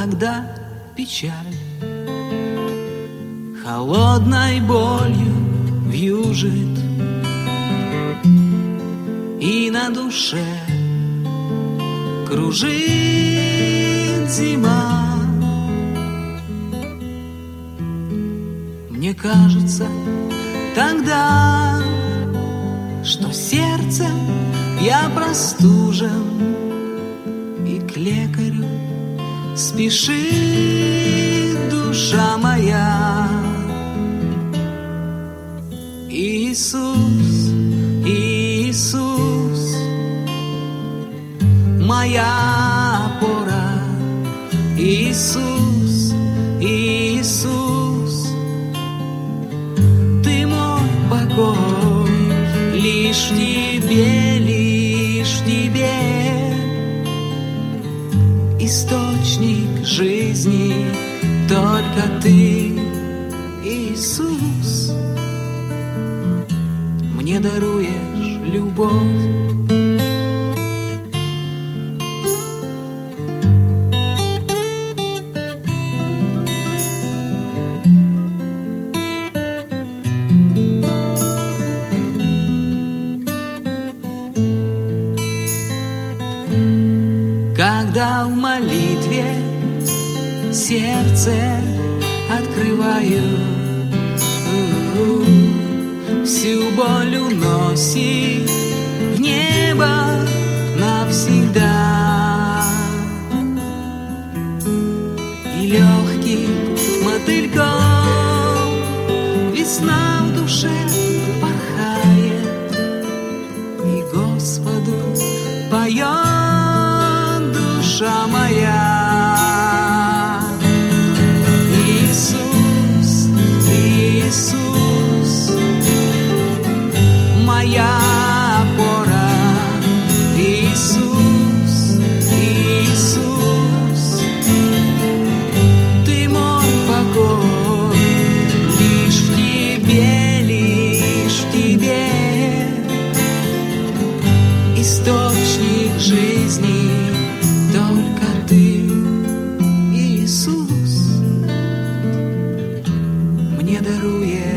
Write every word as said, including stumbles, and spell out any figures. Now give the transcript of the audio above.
когда печаль холодной болью вьюжит, и на душе кружит зима. Мне кажется тогда, что сердцем я простужен, и к лекарю спешит душа моя. Иисус, Иисус, моя опора. Иисус, Иисус, Ты мой покой. Лишь Тебе, лишь Тебе источник жизни, только Ты, Иисус, мне даруешь любовь. Когда в молитве сердце открываю, всю боль уносит в небо навсегда, и легким мотыльком весна в душе порхает, и Господу поет душа моя. Иисус, Иисус, моя опора. Иисус, Иисус, Ты мой покой. Лишь в Тебе, лишь в Тебе источник жизни, только Ты, Иисус, мне даруешь